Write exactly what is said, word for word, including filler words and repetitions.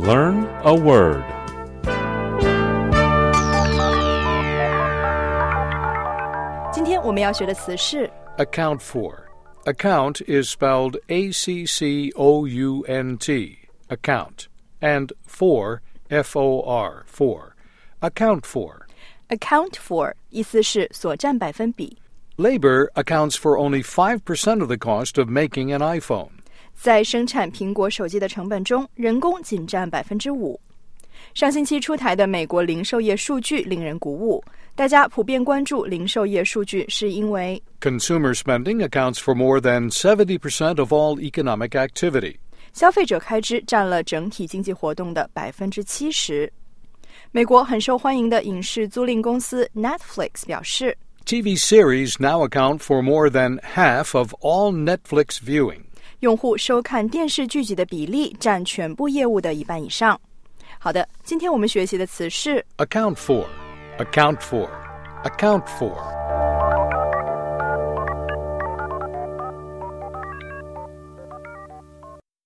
Learn a word. Account for. Account is spelled A C C O U N T, account, and for, F O R, for. Account for. Account for 意思是所占百分比。 Labor accounts for only five percent of the cost of making an iPhone. 在生产苹果手机的成本中，人工仅占百分之五。上星期出台的美国零售业数据令人鼓舞，大家普遍关注零售业数据，是因为 Consumer spending accounts for more than seventy percent of all economic activity. 消费者开支占了整体经济活动的百分之七十。美国很受欢迎的影视租赁公司 Netflix 表示 T V series now account for more than half of all Netflix viewing. 用户收看电视剧集的比例占全部业务的一半以上。好的，今天我们学习的词是 Account for, account for, account for.